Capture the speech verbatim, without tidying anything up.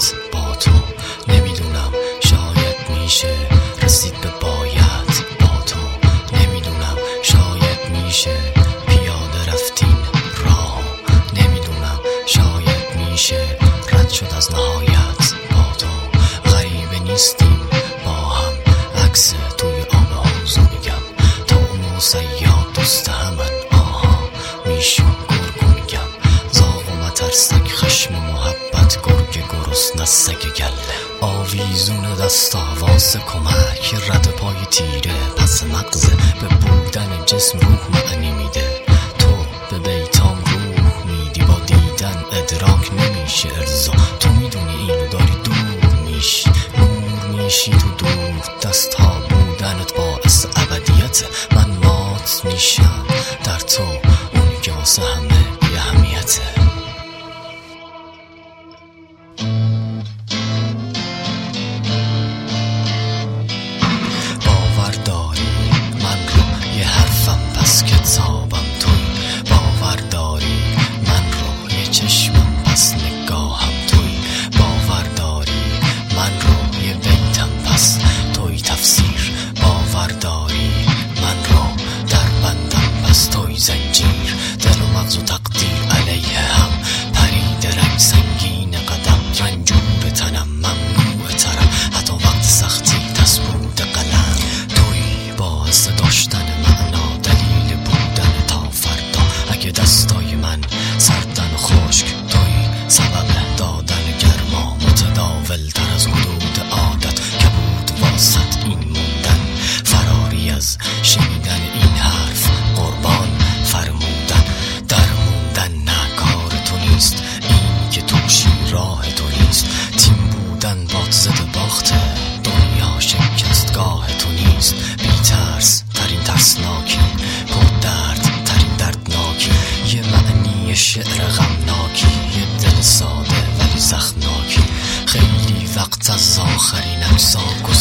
باید با تو. نمیدونم شاید میشه رسید به باید با تو. نمیدونم شاید میشه پیاده رفتین راه. نمیدونم شاید میشه رد شد از نهایت با تو. غریبه نیستیم با هم عکس توی آب حوضو میگم. تا اون سیاد دوست همن آها میشون گرگو میگم. زاغ و مترسک خشم و محبت گرگ گرسنه سگ گله. آویزون دست آواز کمک رد پای تیره پس مغزه. به بودن جسم روح معنی میده. تو به بیتام روح میدی با دیدن ادراک نمیشه ارضا. تو میدونی اینو داری دور میشی نور میشی تو دور دست ها. بودنت باعث ابدیت. من مات میشم در تو اونی که واسه همه بی اهمیته. باور داری من رو یه حرفم پس کتابم توی. باور داری من رو یه چشمم پس نگاهم توی. باور داری من رو یه بیتم پس توی تفسیر. باور داری من رو در بندم پس توی زنجیر. دل و مغز و تقدیر علیه هم پرید رنگ سنگین قدم. رنجور تنم ممنوع ترم حتی وقت سختی دستبود قلم. توی باعث داشتن معنا دلیل بودن تا فردا. اگه دستای من سردن و خشک توی سبب دادن گرما. متداول تر از حدود عادت که بود واسط این موندن. فراری از شنیدن این حرف قربان فرمودن. در موندن نه کار تو نیست این که توشی راه تو نیست. تیم بودن باد زد باخته دنیا شکستگاه تو نیست. بی ترس ترین ترسناکی پر درد ترین دردناکی. یه معنی شعر غمناکی یه دل ساده ولی زخمناکی. خیلی وقت از آخرین اجزا